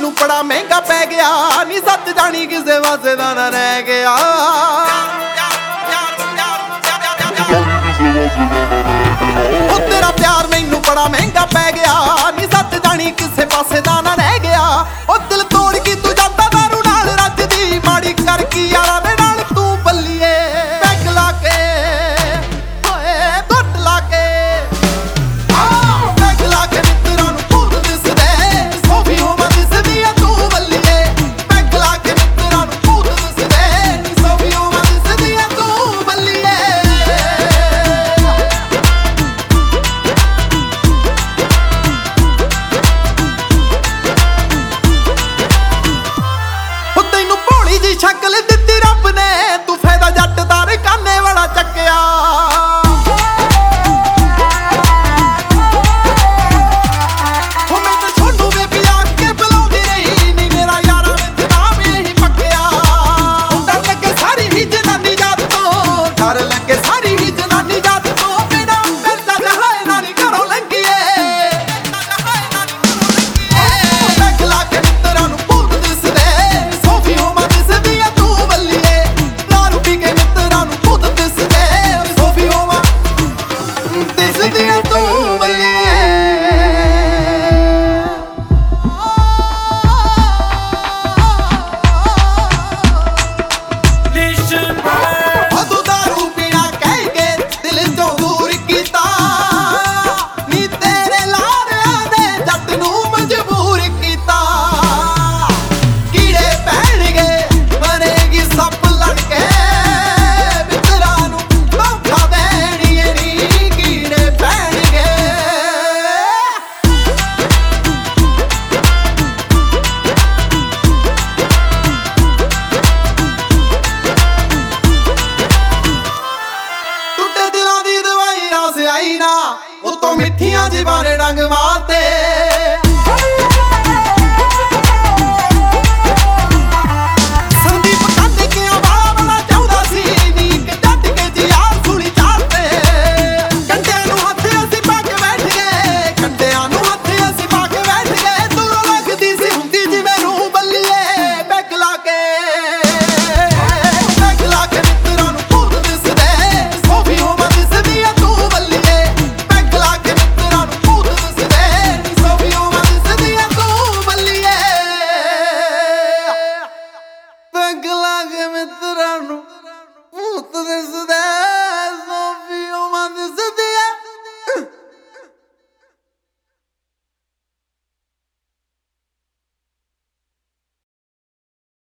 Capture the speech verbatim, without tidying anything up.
मैनू बड़ा महंगा पै गया नी सच जानी किसे वास्ते दा ना रह गया ओ तेरा प्यार मैनू बड़ा महंगा पै गया नी सच जानी किसे पासे दा ना रह गया ओ दिल तोड़ के तू जाता दारू नाल रजदी माड़ी कर की